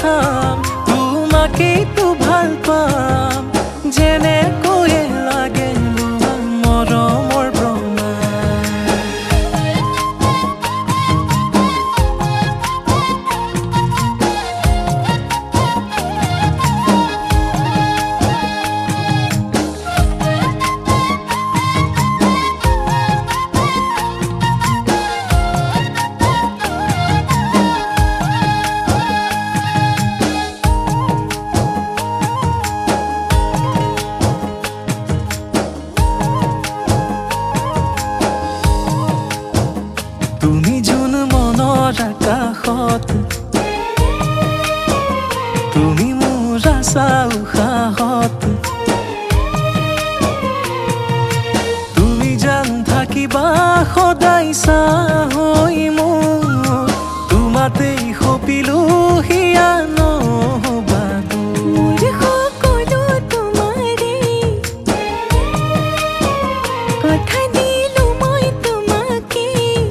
খাম তোমাকেইতো ভাল পাম যেনেকৈয়ে লাগে মৰমৰ তুমি যোন মনৰ আকাশত তুমি মোৰ আশা উশাহত তুমি জান থাকিবা সদায় চাহৈ মোৰ তোমাতেই সপিলো হিয়া নহবাদো সকলো তোমাৰে কথা দিলো মই তোমাকে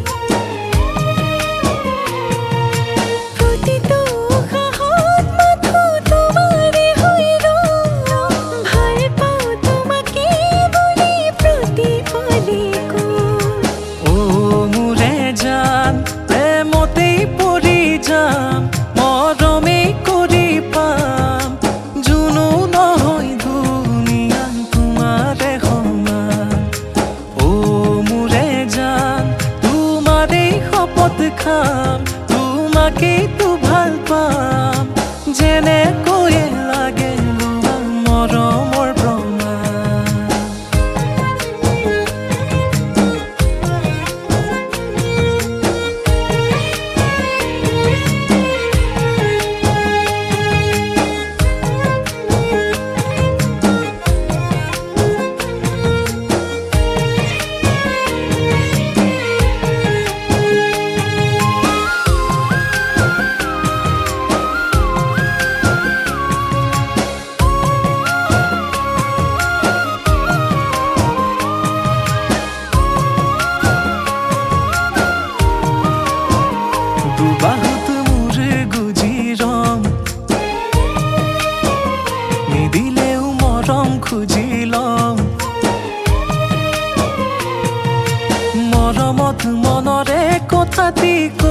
প্ৰতিটো উশাহত মাথো তোমাৰে হৈ ৰওঁ ভাল পাওঁ তোমাকে বুলি প্ৰতিপলে কওঁ ও মোৰে জান প্ৰেমতেই পৰি যাম মৰমেই কৰি পাম যোনো নহয় দুনিয়াত তোমাৰে সমান ও মোৰে জান তোমাৰেই শপত খাম তোমাকেইতো ভাল পাম যেনেকৈয়ে লাগে মৰমৰ প্ৰমাণ দুবাহুত মোৰ গুজি ৰম নিদিলেও মৰম খুজি লম মৰমত মনৰে কথাটি